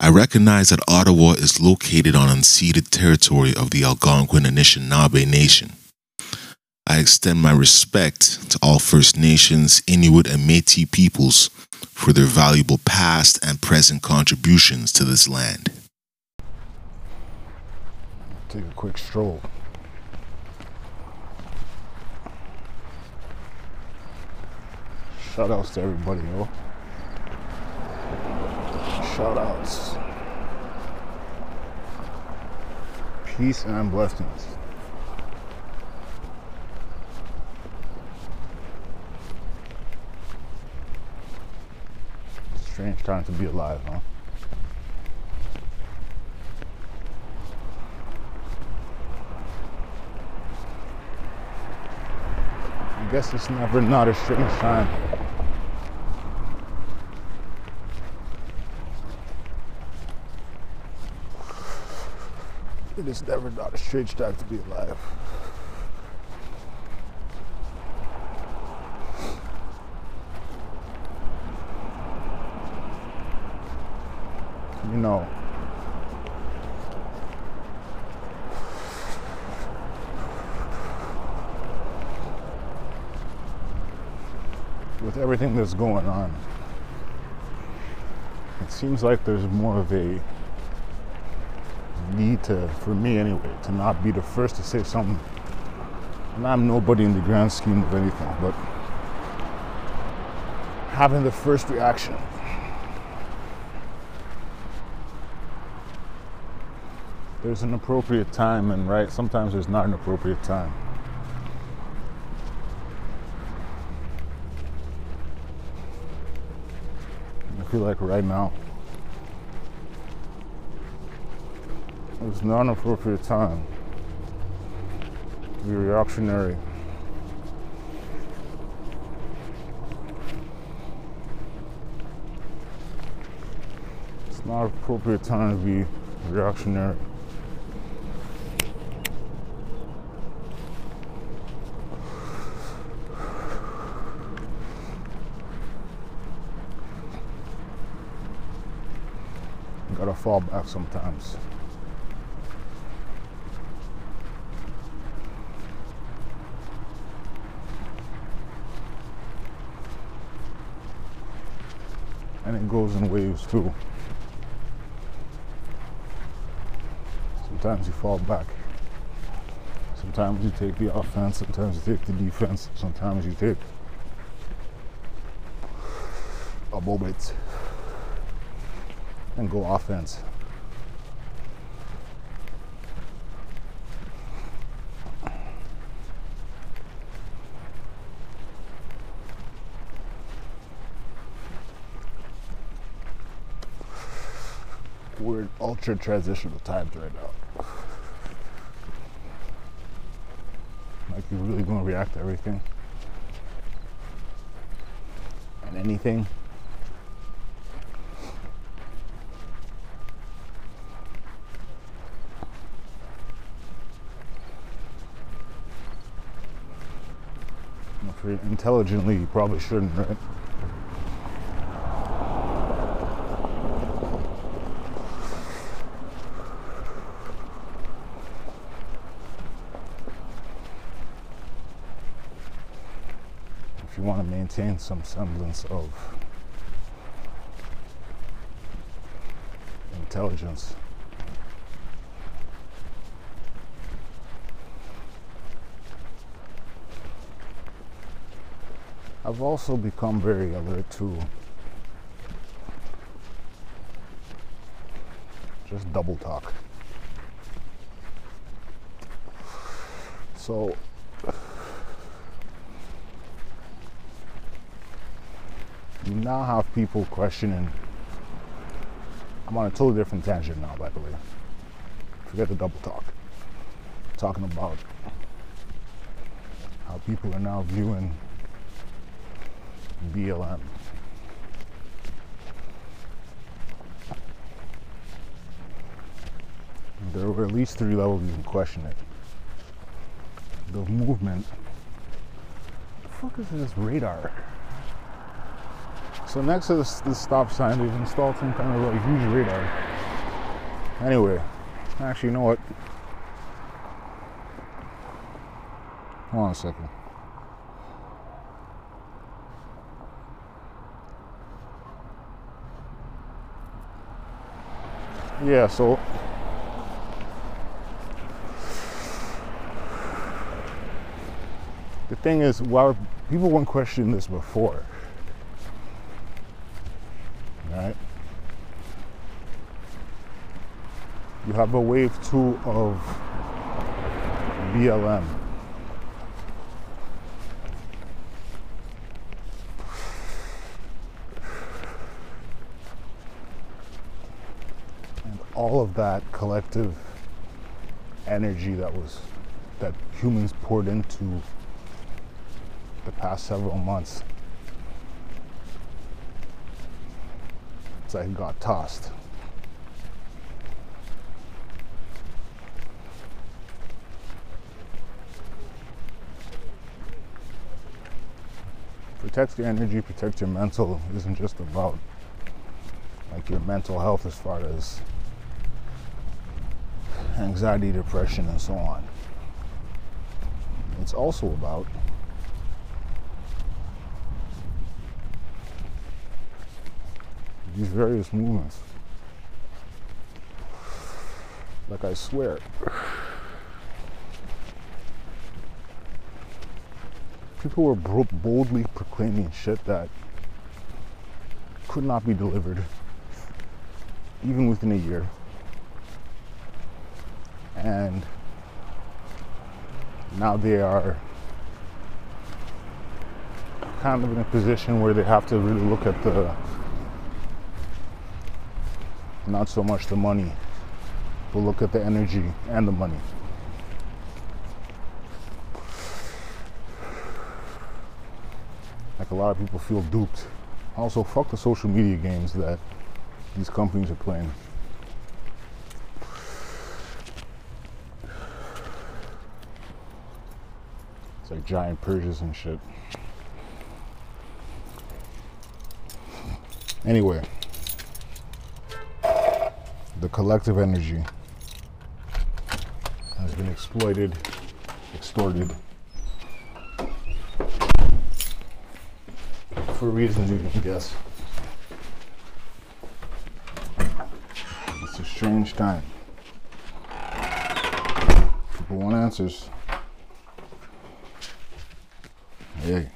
I recognize that Ottawa is located on unceded territory of the Algonquin Anishinaabe Nation. I extend my respect to all First Nations, Inuit, and Métis peoples for their valuable past and present contributions to this land. Take a quick stroll. Shout outs to everybody, yo. Shout outs. Peace and blessings. Strange time to be alive, huh? I guess it's never not a strange time. It is never not a strange time to be alive. You know, with everything that's going on, it seems like there's more of a need to, for me anyway, to not be the first to say something. And I'm nobody in the grand scheme of anything, but having the first reaction. There's an appropriate time, and right, sometimes there's not an appropriate time. I feel like right now, it's not an appropriate time to be reactionary. It's not an appropriate time to be reactionary. You gotta fall back sometimes. And it goes in waves too. Sometimes you fall back. Sometimes you take the offense, sometimes you take the defense, sometimes you take a moment and go offense. We're in ultra transitional times right now. Like, you're really gonna react to everything and anything. If you're intelligently, you probably shouldn't, right? If you want to maintain some semblance of intelligence, I've also become very alert to just double talk. So you now have people questioning. I'm on a totally different tangent now, by the way. Forget the double talk. I'm talking about how people are now viewing BLM. There were at least 3 levels you can question it. The movement. The fuck is this radar? So next to this stop sign, they've installed some kind of like huge radar. Anyway, actually, you know what? Hold on a second. Yeah, so the thing is, while people weren't questioning this before, right? You have a wave 2 of BLM. And all of that collective energy that humans poured into the past several months, it's like it got tossed. Protect your energy, protect your mental. It isn't just about like your mental health as far as anxiety, depression, and so on. It's also about these various movements. Like, I swear, people were boldly proclaiming shit that could not be delivered even within a year. And now they are kind of in a position where they have to really look at not so much the money, but look at the energy and the money. Like, a lot of people feel duped. Also, fuck the social media games that these companies are playing. It's like giant purges and shit. Anyway, the collective energy has been exploited, extorted, for reasons you can guess. It's a strange time. People want answers. Hey.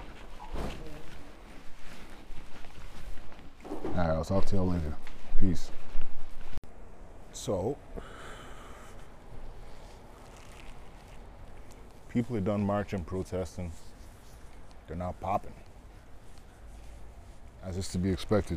Alright, I'll talk to y'all later. Peace. So, people are done marching, protesting. They're now popping, as is to be expected.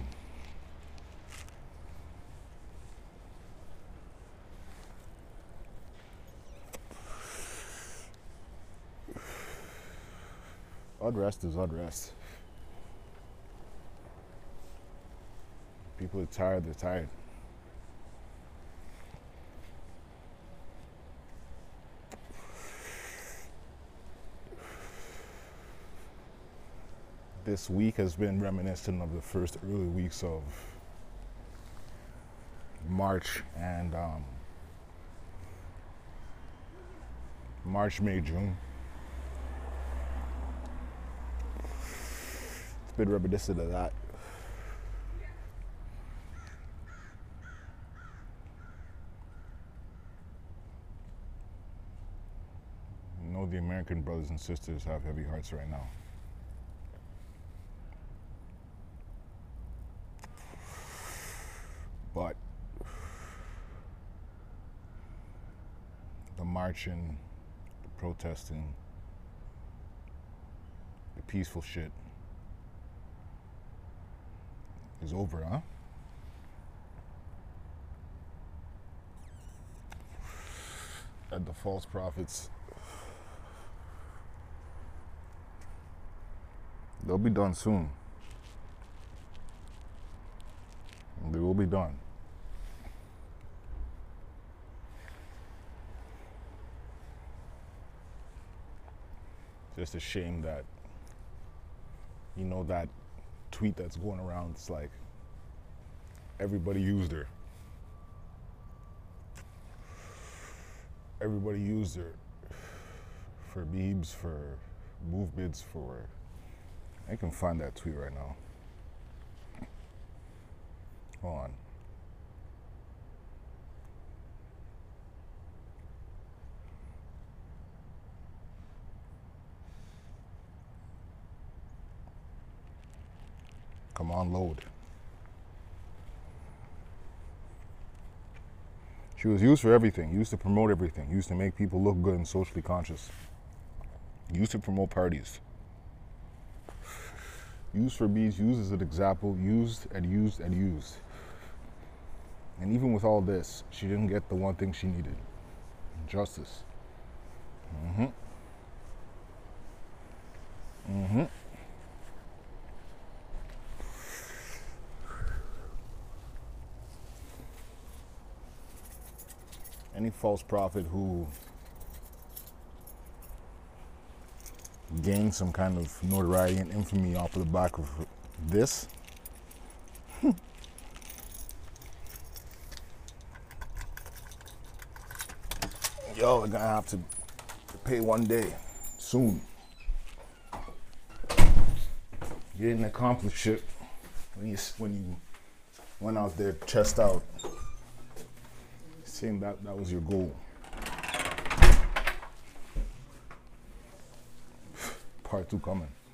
Unrest is unrest. People are tired, they're tired. This week has been reminiscent of the first early weeks of March and March, May, June. It's been reminiscent of that. You know, the American brothers and sisters have heavy hearts right now. But the marching, the protesting, the peaceful shit is over, huh? And the false prophets, they'll be done soon. They will be done. Just a shame that, you know, that tweet that's going around, it's like everybody used her. everybody used it for Beebs, for movements, for. I can find that tweet right now. Hold on. Come on, load. She was used for everything, used to promote everything, used to make people look good and socially conscious, used to promote parties, used for bees, used as an example, used and used and used. And even with all this, she didn't get the one thing she needed: justice. Any false prophet who gained some kind of notoriety and infamy off of the back of this, y'all are gonna have to pay one day, soon. You didn't accomplish shit when you went out there chest out, saying that was your goal. Part 2 coming.